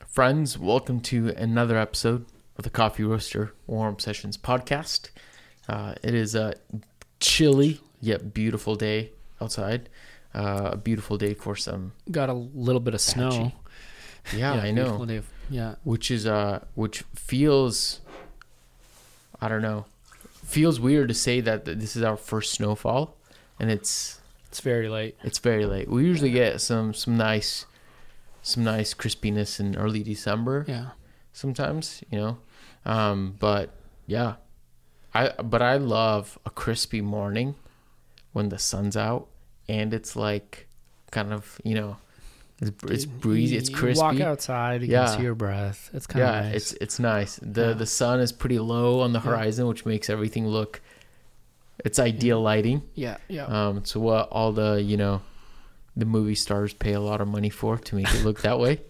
Friends, welcome to another episode of the Coffee Roaster Warm Sessions podcast. It is a chilly yet beautiful day outside. A beautiful day for some. Got a little bit of snow. Yeah, I know. Yeah, which feels, I don't know, feels weird to say that this is our first snowfall, and it's very late. It's very late. We usually get some nice crispiness in early December. Yeah. Sometimes, but yeah, I love a crispy morning when the sun's out and it's like kind of, it's breezy, it's crispy. You walk outside, you can see your breath. It's kind of nice. It's nice. The sun is pretty low on the horizon, which makes everything look, it's ideal lighting. Yeah. So what all the, the movie stars pay a lot of money for to make it look that way.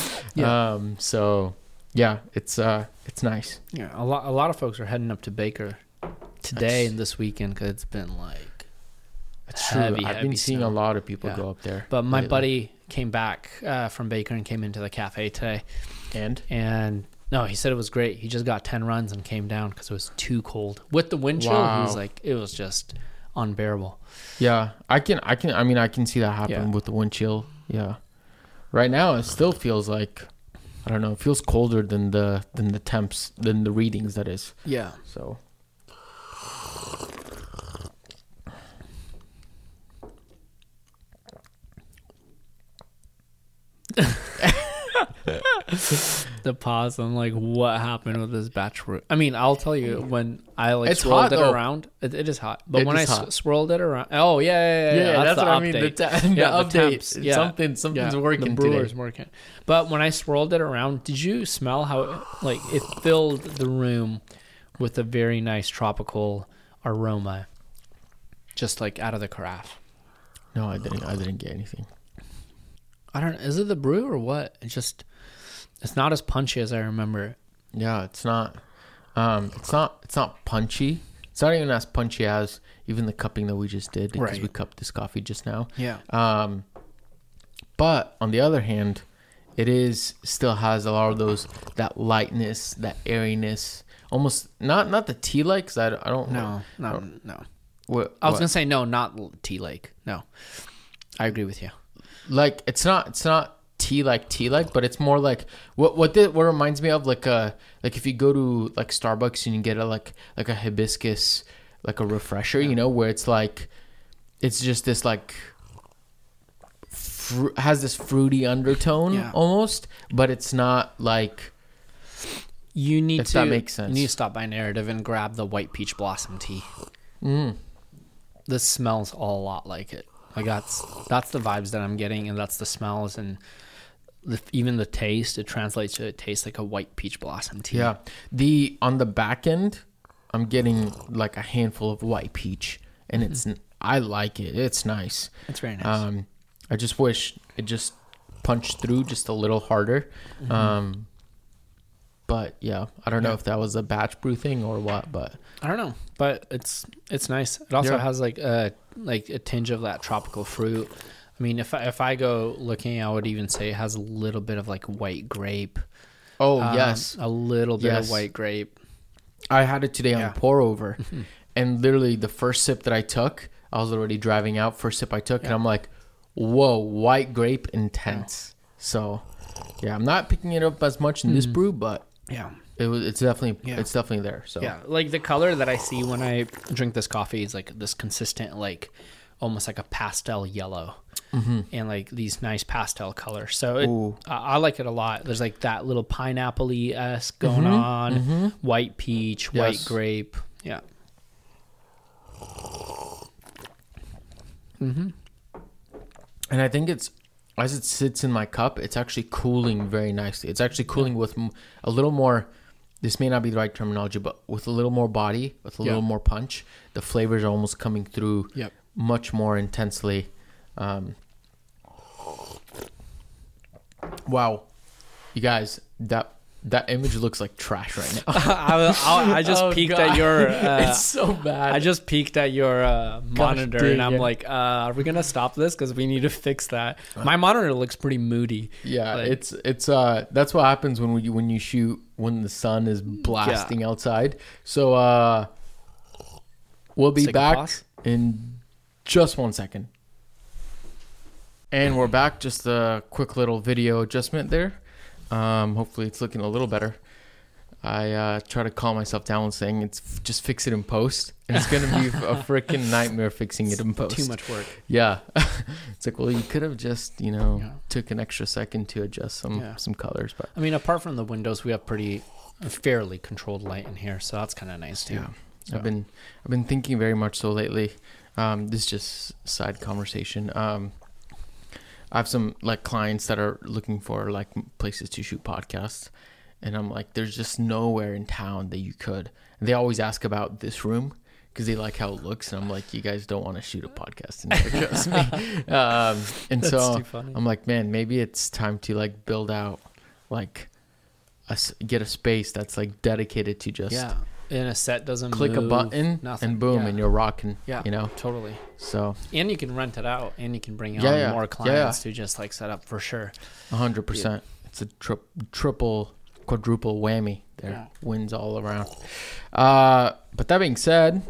So yeah, it's nice. Yeah, a lot of folks are heading up to Baker today and this weekend because it's been like heavy. I've been seeing a lot of people go up there. But my buddy came back from Baker and came into the cafe today, and no, he said it was great. He just got 10 runs and came down because it was too cold with the wind chill. He was like, it was just unbearable. Yeah, I can see that happen with the wind chill. Yeah. Right now it still feels like, I don't know, it feels colder than the temps, than the readings, that is. Yeah. So the pause. I'm like, what happened with this batch root? I mean, I'll tell you, when I it's swirled hot, it though. around, it is hot. But it when I swirled it around, that's what the I mean. The update. Something's working. The brewer's today. working. But when I swirled it around, did you smell how it filled the room with a very nice tropical aroma, just like out of the carafe? No, I didn't get anything. I don't know. Is it the brew or what? It's not as punchy as I remember. Yeah, it's not. It's not punchy. It's not even as punchy as even the cupping that we just did, because we cupped this coffee just now. Yeah. But on the other hand, it still has a lot of that lightness, that airiness, almost not the tea like, because I don't. No. What I was gonna say no, not tea lake. No, I agree with you. Like it's not tea like, but it's more like what reminds me of like if you go to like Starbucks and you get like a hibiscus, like a refresher, where it's like, it's just this like has this fruity undertone almost, but it's not like. You need that makes sense. You need to stop by Narrative and grab the white peach blossom tea. This smells all a lot like it. Like that's the vibes that I'm getting, and that's the smells, and even the taste. It translates to, it tastes like a white peach blossom tea. Yeah. On the back end, I'm getting like a handful of white peach, and I like it. It's nice. It's very nice. I just wish it just punched through just a little harder. But yeah, I don't know if that was a batch brew thing or what, but I don't know. But it's nice. It also has like a tinge of that tropical fruit. I mean, if I go looking, I would even say it has a little bit of like white grape. Oh, yes. A little bit of white grape. I had it today on pour over, and literally the first sip that I took, I was already driving out. First sip I took, and I'm like, whoa, white grape intense. So yeah, I'm not picking it up as much in this brew, but it's definitely there. So yeah, like the color that I see when I drink this coffee is like this consistent, like almost like a pastel yellow, and like these nice pastel colors. So I like it a lot. There's like that little pineapple-y-esque going on, white peach, white grape. Yeah. And I think as it sits in my cup, it's actually cooling very nicely. It's actually cooling with a little more, this may not be the right terminology, but with a little more body, with a little more punch. The flavors are almost coming through much more intensely. Wow. You guys, that That image looks like trash right now. I just peeked at your. It's so bad. I just peeked at your monitor, and I'm like, "Are we gonna stop this? Because we need to fix that." My monitor looks pretty moody. Yeah, like, it's that's what happens when you shoot when the sun is blasting outside. So we'll be back in just 1 second. And we're back. Just a quick little video adjustment there. Hopefully it's looking a little better. I try to calm myself down saying it's just fix it in post, and it's gonna be a freaking nightmare fixing it in post. Too much work. Yeah, it's like, well, you could have just took an extra second to adjust some colors. But I mean, apart from the windows, we have fairly controlled light in here, so that's kind of nice too. Yeah, so. I've been thinking very much so lately. This is just side conversation. I have some like clients that are looking for like places to shoot podcasts, and I'm like, there's just nowhere in town that you could. And they always ask about this room because they like how it looks, and I'm like, you guys don't want to shoot a podcast in here, trust me. And that's so I'm like, man, maybe it's time to like build out like get a space that's like dedicated to just and a set doesn't click move, a button and boom, and you're rocking. Yeah, totally. So and you can rent it out, and you can bring on more clients to just like set up for sure. 100%. It's a triple, quadruple whammy. There, wins all around. But that being said,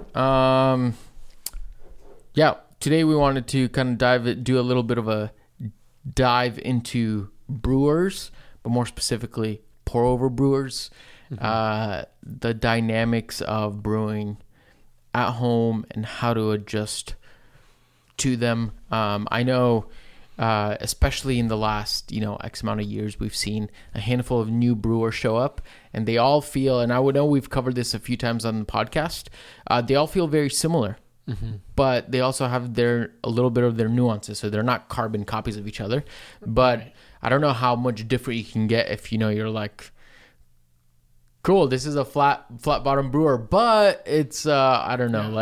today we wanted to kind of do a little bit of a dive into brewers, but more specifically pour over brewers. The dynamics of brewing at home and how to adjust to them. I know, especially in the last, X amount of years, we've seen a handful of new brewers show up, and they all feel, and I would know we've covered this a few times on the podcast, they all feel very similar, but they also have a little bit of their nuances. So they're not carbon copies of each other, but I don't know how much different you can get if, you're like, cool, this is a flat bottom brewer, but it's I don't know,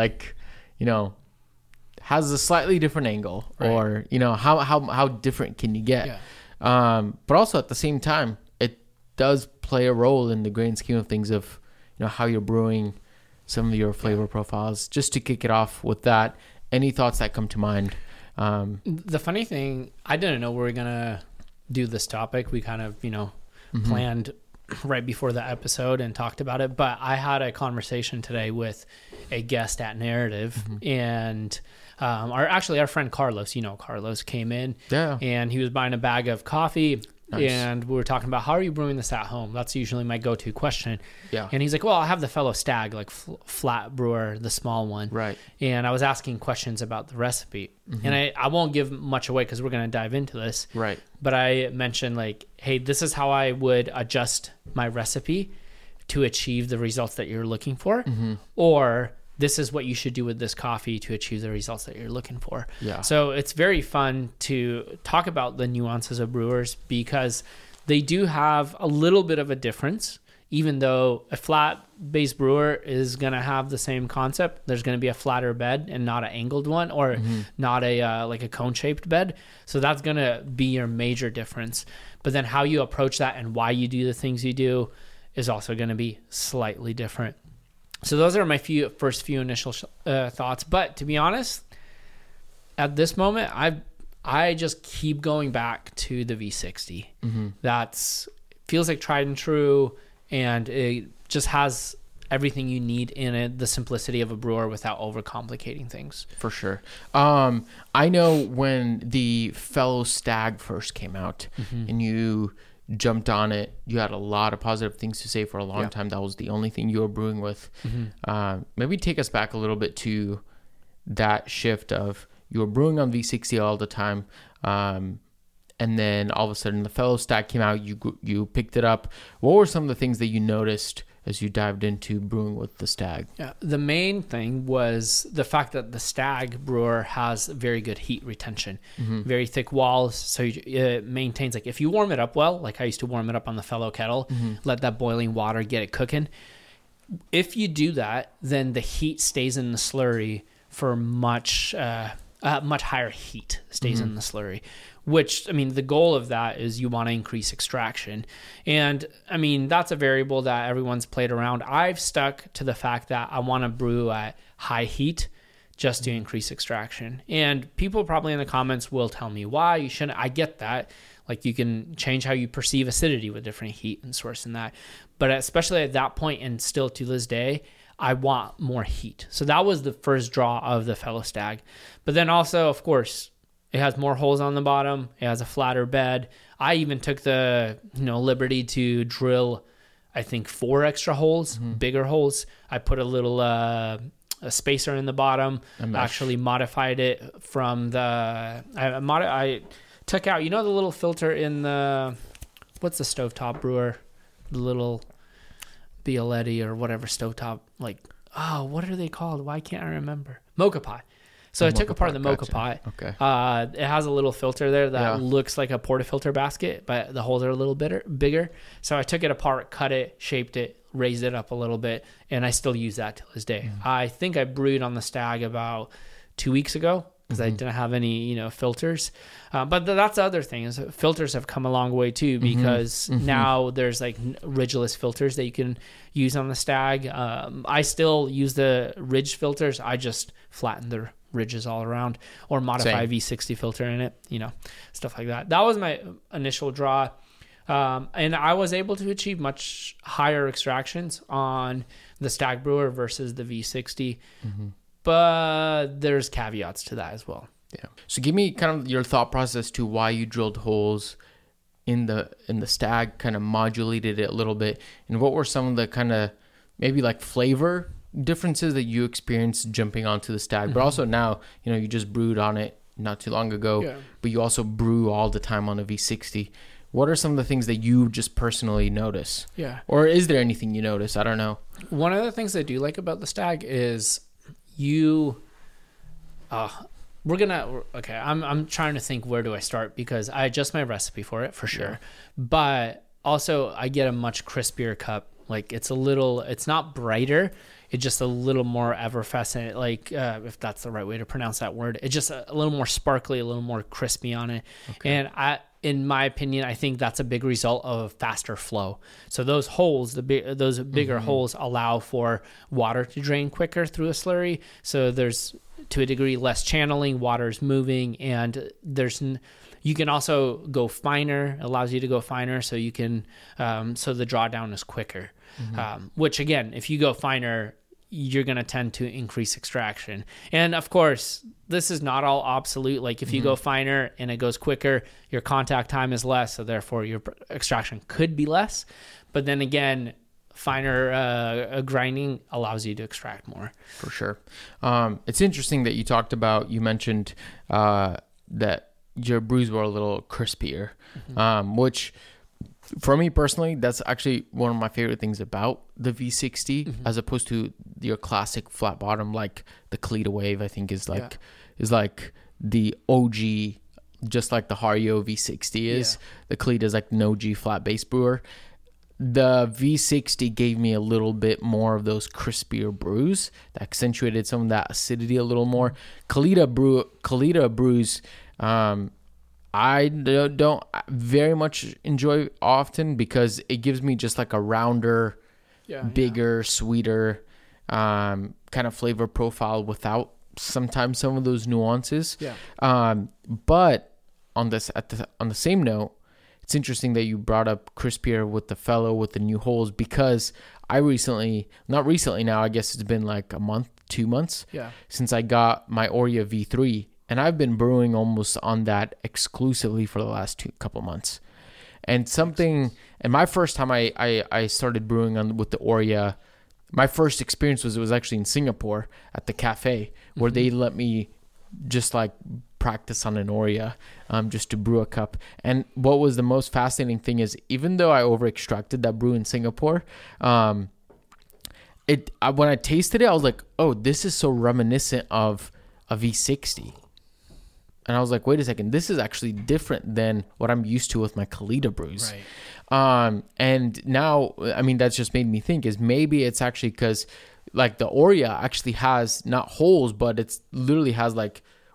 has a slightly different angle, or how different can you get? But also at the same time, it does play a role in the grand scheme of things of how you're brewing some of your flavor profiles. Just to kick it off with that, any thoughts that come to mind? The funny thing, I didn't know we were gonna do this topic. We kind of planned right before the episode and talked about it, but I had a conversation today with a guest at Narrative, and our friend Carlos, Carlos came in, and he was buying a bag of coffee. Nice. And we were talking about, how are you brewing this at home? That's usually my go-to question. Yeah. And he's like, well, I have the fellow Stag, like flat brewer, the small one. Right. And I was asking questions about the recipe. And I won't give much away because we're going to dive into this. Right. But I mentioned like, hey, this is how I would adjust my recipe to achieve the results that you're looking for. Or this is what you should do with this coffee to achieve the results that you're looking for. Yeah. So it's very fun to talk about the nuances of brewers, because they do have a little bit of a difference. Even though a flat-based brewer is going to have the same concept, there's going to be a flatter bed and not an angled one, or not a like a cone-shaped bed. So that's going to be your major difference. But then how you approach that and why you do the things you do is also going to be slightly different. So those are my first few initial thoughts. But to be honest, at this moment, I just keep going back to the V60. That's feels like tried and true, and it just has everything you need in it, the simplicity of a brewer without overcomplicating things. For sure. I know when the fellow Stag first came out, and you jumped on it, you had a lot of positive things to say for a long time. That was the only thing you were brewing with. Maybe take us back a little bit to that shift of you were brewing on V60 all the time, and then all of a sudden the fellow Stag came out, you picked it up. What were some of the things that you noticed as you dived into brewing with the Stag? Yeah, the main thing was the fact that the Stag brewer has very good heat retention, very thick walls. So it maintains, like if you warm it up well, like I used to warm it up on the fellow kettle, let that boiling water get it cooking. If you do that, then the heat stays in the slurry for much much higher heat stays in the slurry, which, I mean, the goal of that is you want to increase extraction. And I mean, that's a variable that everyone's played around. I've stuck to the fact that I want to brew at high heat just to increase extraction. And people probably in the comments will tell me why you shouldn't. I get that. Like, you can change how you perceive acidity with different heat and source and that. But especially at that point, and still to this day, I want more heat. So that was the first draw of the Fellow Stag. But then also, of course, it has more holes on the bottom. It has a flatter bed. I even took the liberty to drill, I think, 4 extra holes, bigger holes. I put a little a spacer in the bottom. Actually modified it from the I took out, the little filter in the, what's the stovetop brewer, the little Bialetti or whatever stovetop, what are they called? Why can't I remember? Mocha pot. So I took apart the mocha pot. Okay. It has a little filter there that looks like a portafilter basket, but the holes are a little bit bigger. So I took it apart, cut it, shaped it, raised it up a little bit, and I still use that till this day. I think I brewed on the Stag about 2 weeks ago because I didn't have any, filters. But that's the other thing, is filters have come a long way too, because now there's like ridgeless filters that you can use on the Stag. I still use the ridge filters. I just flatten the ridges all around, or modify V60 filter in it, stuff like that. That was my initial draw. And I was able to achieve much higher extractions on the Stag brewer versus the V60. But there's caveats to that as well. Yeah. So give me kind of your thought process to why you drilled holes in the Stag, kind of modulated it a little bit, and what were some of the kind of maybe like flavor differences that you experienced jumping onto the Stag, but also now, you just brewed on it not too long ago, but you also brew all the time on a V60. What are some of the things that you just personally notice? Yeah. Or is there anything you notice? I don't know. One of the things I do like about the Stag is I'm trying to think, where do I start? Because I adjust my recipe for it, for sure. But also I get a much crispier cup. Like, it's not brighter. It's just a little more effervescent, if that's the right way to pronounce that word. It's just a little more sparkly, a little more crispy on it. Okay. And in my opinion, I think that's a big result of faster flow. So those holes, those bigger holes, allow for water to drain quicker through a slurry. So there's, to a degree, less channeling, water's moving, and you can also go finer. It allows you to go finer, so you can, so the drawdown is quicker. Which, again, if you go finer, you're going to tend to increase extraction. And of course, this is not all absolute. Like, if you go finer and it goes quicker, your contact time is less, so therefore your extraction could be less. But then again, finer grinding allows you to extract more. For sure. It's interesting that you mentioned that your brews were a little crispier, which, for me personally, that's actually one of my favorite things about the V60, as opposed to your classic flat bottom, like the Kalita Wave. I think is like the OG, just like the Hario V60 is. The Kalita is like an OG flat base brewer. The V60 gave me a little bit more of those crispier brews that accentuated some of that acidity a little more. Kalita brews, I don't very much enjoy often, because it gives me just like a rounder, bigger, sweeter kind of flavor profile without sometimes some of those nuances. But on the same note, it's interesting that you brought up crispier with the Fellow with the new holes, because I not recently now, I guess it's been like a month, 2 months since I got my Oria V3. And I've been brewing almost on that exclusively for the last couple months. And my first time I started brewing with the Oria, my first experience was actually in Singapore at the cafe, where they let me just like practice on an Oria, just to brew a cup. And what was the most fascinating thing is, even though I over extracted that brew in Singapore, when I tasted it, I was like, oh, this is so reminiscent of a V60. And I was like, wait a second, this is actually different than what I'm used to with my Kalita brews. Right. And now, I mean, that's just made me think, is maybe it's actually because like the Oria actually has not holes, but it's literally has like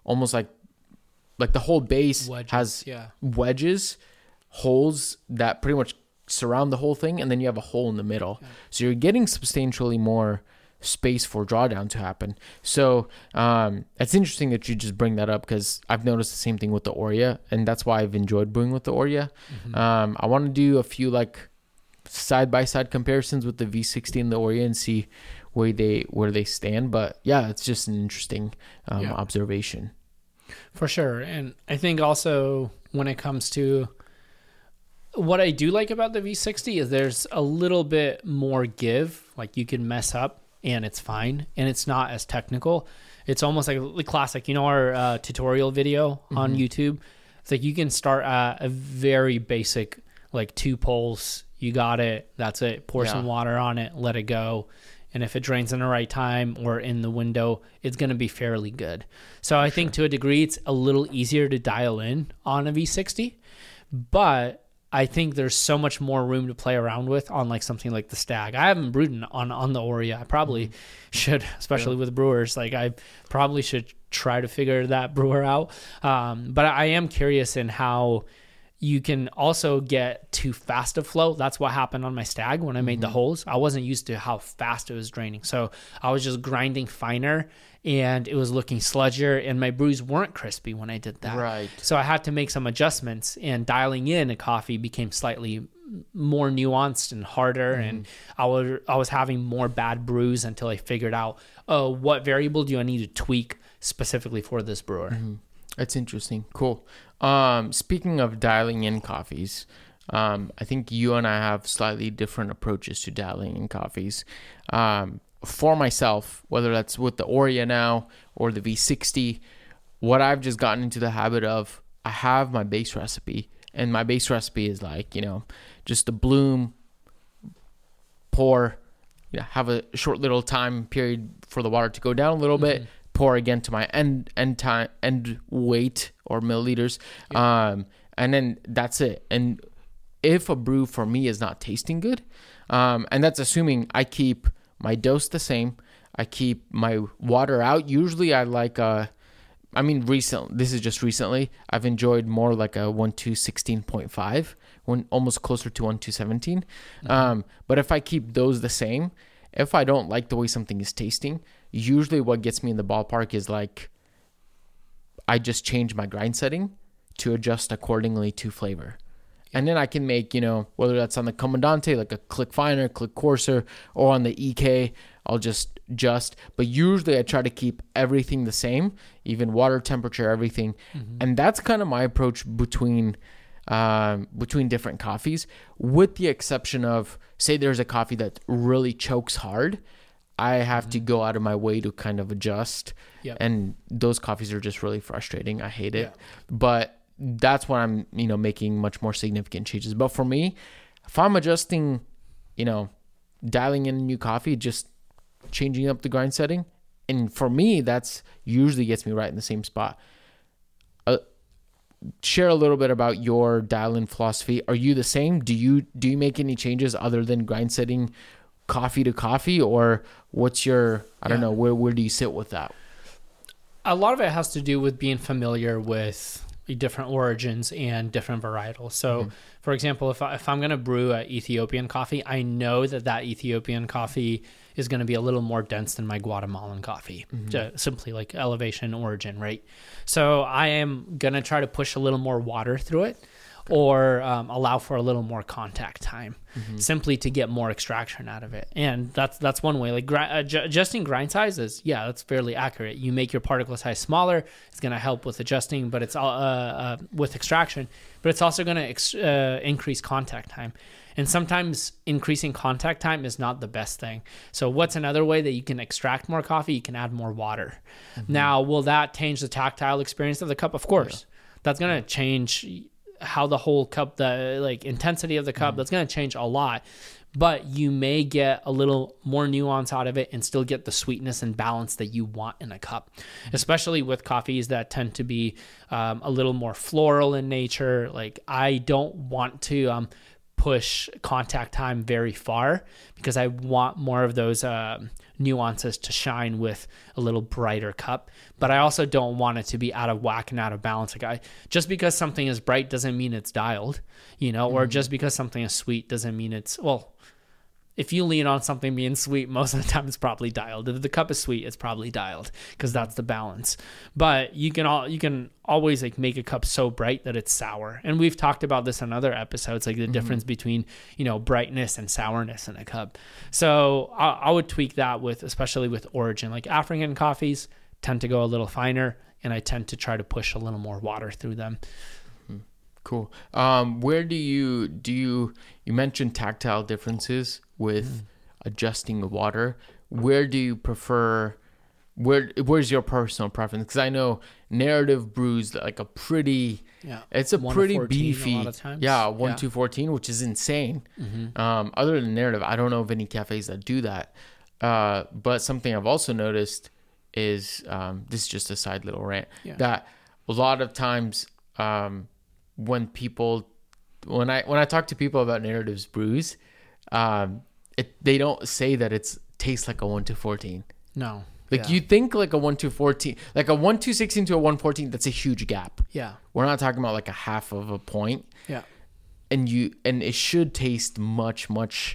almost like the whole base has wedges, holes that pretty much surround the whole thing, and then you have a hole in the middle. Yeah. So you're getting substantially more space for drawdown to happen. So it's interesting that you just bring that up, because I've noticed the same thing with the Oria, and that's why I've enjoyed brewing with the Oria. Mm-hmm. I want to do a few like side-by-side comparisons with the V60 and the Oria and see where they stand. But yeah, it's just an interesting observation. For sure. And I think also when it comes to what I do like about the V60 is there's a little bit more give. Like, you can mess up and it's fine, and it's not as technical. It's almost like the classic, our tutorial video on YouTube. It's like you can start at a very basic, like 2 poles. You got it. That's it. Pour some water on it. Let it go. And if it drains in the right time or in the window, it's going to be fairly good. So I think to a degree, it's a little easier to dial in on a V60. But I think there's so much more room to play around with on like something like the Stag. I haven't brewed on the Oria. I probably should, especially with brewers. Like, I probably should try to figure that brewer out. But I am curious in how you can also get too fast of flow. That's what happened on my Stag when I made the holes. I wasn't used to how fast it was draining. So I was just grinding finer, and it was looking sludgier, and my brews weren't crispy when I did that. Right. So I had to make some adjustments, and dialing in a coffee became slightly more nuanced and harder. And I was having more bad brews until I figured out, what variable do I need to tweak specifically for this brewer? That's interesting. Cool. Speaking of dialing in coffees, I think you and I have slightly different approaches to dialing in coffees. For myself, whether that's with the Oria now or the V60, what I've just gotten into the habit of, I have my base recipe, and my base recipe is like, just a bloom, pour, have a short little time period for the water to go down a little bit, pour again to my end weight or milliliters, and then that's it. And if a brew for me is not tasting good, and that's assuming I keep my dose the same, I keep my water out. Usually I like this is just recently, I've enjoyed more like a 1:2:16.5, when almost closer to 1:2:17. But if I keep those the same, if I don't like the way something is tasting, usually what gets me in the ballpark is like, I just change my grind setting to adjust accordingly to flavor. And then I can make, whether that's on the Comandante, like a click finer, click coarser, or on the EK, I'll just adjust. But usually I try to keep everything the same, even water temperature, everything. And that's kind of my approach between different coffees, with the exception of, say there's a coffee that really chokes hard, I have to go out of my way to kind of adjust. And those coffees are just really frustrating. I hate it. But that's when I'm, making much more significant changes. But for me, if I'm adjusting, dialing in a new coffee, just changing up the grind setting, and for me, that's usually gets me right in the same spot. Share a little bit about your dial-in philosophy. Are you the same? Do you make any changes other than grind setting coffee to coffee, or what's your, I don't know, where do you sit with that? A lot of it has to do with being familiar with different origins and different varietals. So for example, if I'm going to brew an Ethiopian coffee, I know that Ethiopian coffee is going to be a little more dense than my Guatemalan coffee, simply like elevation origin, right? So I am going to try to push a little more water through it, or allow for a little more contact time, simply to get more extraction out of it. And that's one way. Like adjusting grind size is, that's fairly accurate. You make your particle size smaller, it's going to help with adjusting, but it's with extraction, but it's also going to increase contact time. And sometimes increasing contact time is not the best thing. So what's another way that you can extract more coffee? You can add more water. Now, will that change the tactile experience of the cup? Of course. That's going to change how the whole cup, the like intensity of the cup, that's going to change a lot. But you may get a little more nuance out of it and still get the sweetness and balance that you want in a cup, especially with coffees that tend to be a little more floral in nature. Like, I don't want to push contact time very far because I want more of those nuances to shine with a little brighter cup. But I also don't want it to be out of whack and out of balance. Like just because something is bright doesn't mean it's dialed, or just because something is sweet doesn't mean it's, well, if you lean on something being sweet, most of the time it's probably dialed. If the cup is sweet, it's probably dialed because that's the balance. But you can always like make a cup so bright that it's sour. And we've talked about this in other episodes, like the difference between, brightness and sourness in a cup. So I would tweak that especially with origin. Like African coffees tend to go a little finer, and I tend to try to push a little more water through them. Cool. Where do you mentioned tactile differences with adjusting the water? Where do you prefer, where's your personal preference? Because I know Narrative brews like a pretty, it's a pretty beefy, a lot of times. 1-2-14, which is insane. Other than Narrative, I don't know of any cafes that do that. But something I've also noticed is, this is just a side little rant, that a lot of times, when I talk to people about Narrative's brews, they don't say that it tastes like a 1-2-14. No. Like you think like a 1-2-14, like a 1-2-16 to a 1-14, that's a huge gap. Yeah. We're not talking about like a half of a point. Yeah. And it should taste much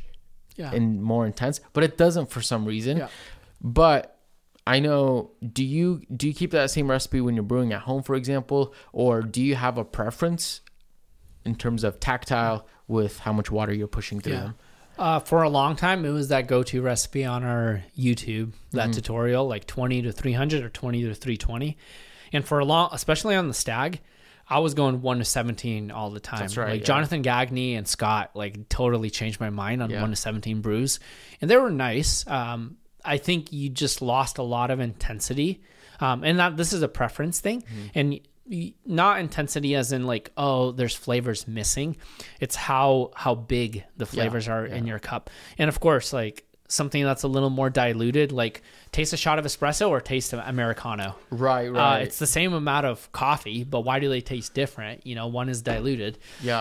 and more intense, but it doesn't for some reason. Yeah. But I know, do you keep that same recipe when you're brewing at home, for example, or do you have a preference in terms of tactile with how much water you're pushing through them? For a long time, it was that go-to recipe on our YouTube, that tutorial, like 20 to 300 or 20 to 320. And for a long, especially on the Stag, I was going 1-17 all the time. That's right. Like Jonathan Gagne and Scott, like totally changed my mind on 1-17 brews, and they were nice. I think you just lost a lot of intensity, and this is a preference thing, and not intensity as in like, oh, there's flavors missing. It's how big the flavors are in your cup. And of course, like something that's a little more diluted, like taste a shot of espresso or taste of Americano. Right. It's the same amount of coffee, but why do they taste different? One is diluted.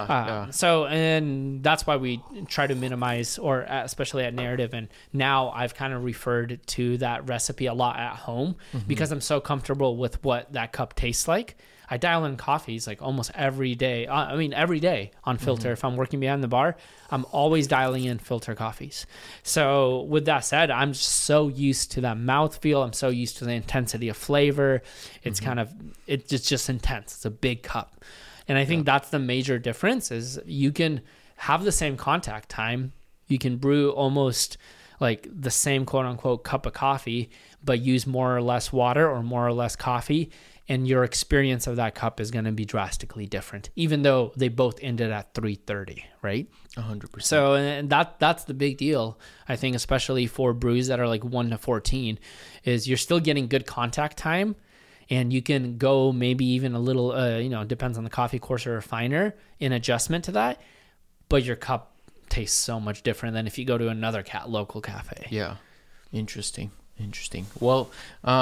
So, and that's why we try to minimize, or especially at Narrative. And now I've kind of referred to that recipe a lot at home because I'm so comfortable with what that cup tastes like. I dial in coffees like almost every day. Every day on filter. If I'm working behind the bar, I'm always dialing in filter coffees. So with that said, I'm just so used to that mouthfeel. I'm so used to the intensity of flavor. It's it's just intense. It's a big cup. And I think that's the major difference is you can have the same contact time. You can brew almost like the same quote unquote cup of coffee, but use more or less water or more or less coffee. And your experience of that cup is going to be drastically different, even though they both ended at 330, right? 100%. So, and that's the big deal, I think, especially for brews that are like 1-14, is you're still getting good contact time, and you can go maybe even a little, depends on the coffee coarser or finer in adjustment to that, but your cup tastes so much different than if you go to another local cafe. Yeah, interesting. Well,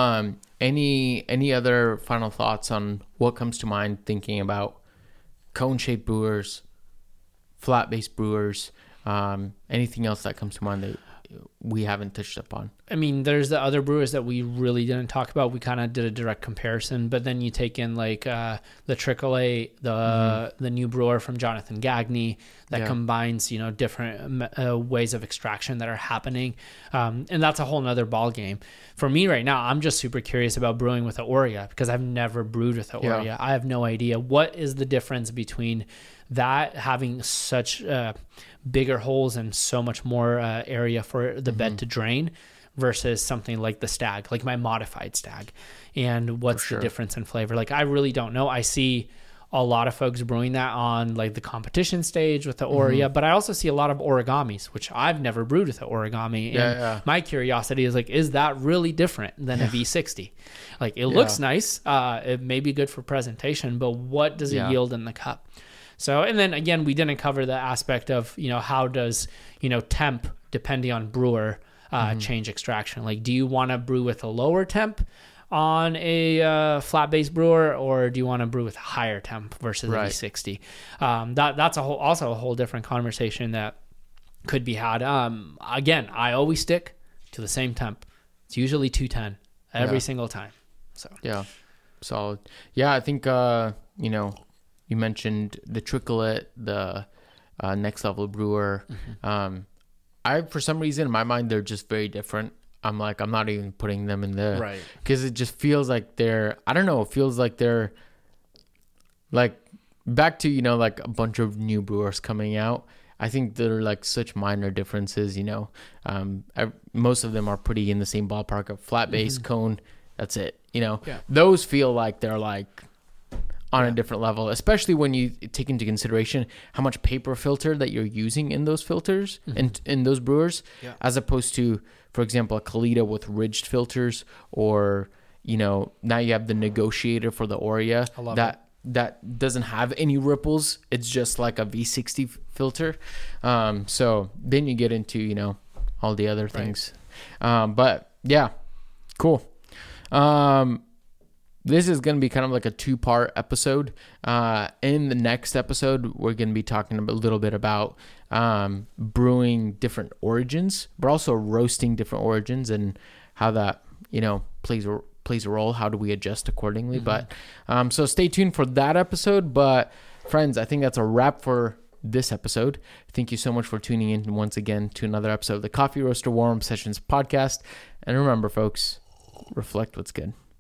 any other final thoughts on what comes to mind thinking about cone-shaped brewers, flat-based brewers, anything else that comes to mind that we haven't touched upon? I mean, there's the other brewers that we really didn't talk about. We kind of did a direct comparison, but then you take in like the AAA, the new brewer from Jonathan Gagne that combines, different ways of extraction that are happening. And that's a whole nother ball game. For me right now, I'm just super curious about brewing with Aoria because I've never brewed with Aoria. Yeah. I have no idea. What is the difference between that having such bigger holes and so much more area for the bed to drain versus something like the Stag, like my modified Stag, and what's the difference in flavor? Like, I really don't know. I see a lot of folks brewing that on like the competition stage with the Aoria, but I also see a lot of origamis, which I've never brewed with the origami. And my curiosity is like, is that really different than a V60? Like, it looks nice. It may be good for presentation, but what does it yield in the cup? So, and then again, we didn't cover the aspect of, how does, temp, depending on brewer, change extraction. Like, do you want to brew with a lower temp on a flat base brewer, or do you want to brew with higher temp versus Right. V60? That's also a whole different conversation that could be had. Again, I always stick to the same temp. It's usually 210 every single time. So Yeah, solid. Yeah, I think you mentioned the Tricolet, the Next Level Brewer. I, for some reason, in my mind, they're just very different. I'm not even putting them in there. Right. Because it just feels like I don't know, it feels like they're like back to, like a bunch of new brewers coming out. I think they're like such minor differences, most of them are pretty in the same ballpark of flat base, cone. That's it. Those feel like they're like on a different level, especially when you take into consideration how much paper filter that you're using in those filters and in those brewers, as opposed to, for example, a Kalita with ridged filters, or, now you have the Negotiator for the Oria that doesn't have any ripples. It's just like a V60 filter. So then you get into, all the other things. But yeah, cool. This is going to be kind of like a 2-part episode. In the next episode, we're going to be talking a little bit about brewing different origins, but also roasting different origins and how that, plays a role. How do we adjust accordingly? But so stay tuned for that episode. But friends, I think that's a wrap for this episode. Thank you so much for tuning in once again to another episode of the Coffee Roaster Warm Sessions podcast. And remember, folks, reflect what's good.